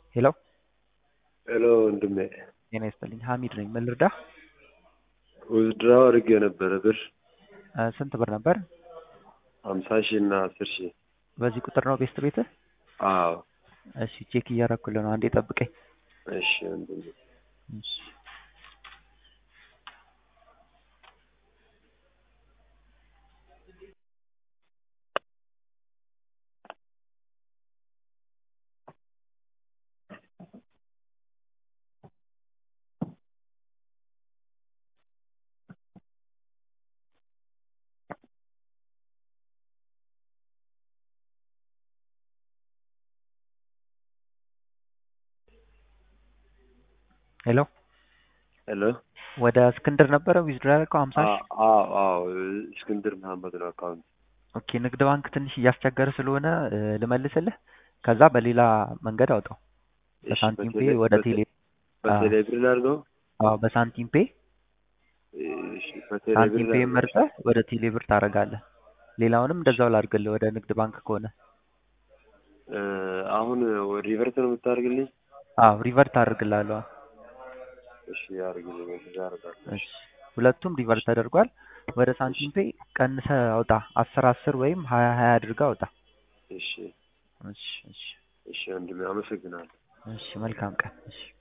ሄሎ ሄሎ ወንድሜ ጤና ይስጥልኝ ሀሚድ ነኝ ምን ልርዳህ? ውዝድራው አድርጌ ነበረ ብር ስንት ብር ነበር? 50,000 እና 10,000 በዚህ ቁጥር ነው ቤስት ቤትህ? አዎ እሺ ቼክ እያደረኩልህ ነው አንዴ ጠብቀኝ። እሺ ወንድሜ እሺ ሄሎ ሄሎ ወደ እስክንድር ነበረ ዊዝድሮ ያደረከው 50 ሺህ? አዎ እስክንድር መሐመድ ነው አካውንት። ኦኬ ንግድ ባንክ ትንሽ እያስቸገረ ስለሆነ ልመልስልህ ከዛ በሌላ መንገድ አውጣው። እሺ በሳንቲም ፔ ወደ ቴሌ በቴሌ ብር ላድርገው? አዎ በሳንቲም ፔ እሺ በቴሌ ብር ሳንቲም ፔ ላድርገው? መርጠህ ወደ ቴሌ ብር ታደርጋለህ። ሌላውንም እንደዛው ላድርግልህ ወደ ንግድ ባንክ ከሆነ። አሁን ሪቨርት ነው የምታደርግልኝ? አዎ ሪቨርት አድርግልሃለሁ። እሺ አድርግልኝ እንደዛ አደርጋለሁ። እሺ ሁለቱም ሪቨርት ተደርጓል። ወደ ሳንቲም ፔ ቀንሰህ አውጣ 10 ወይም 20 አድርገህ አውጣ። እሺ እሺ እሺ እሺ ወንድሜ አመሰግናለሁ። እሺ መልካም ቀን። እሺ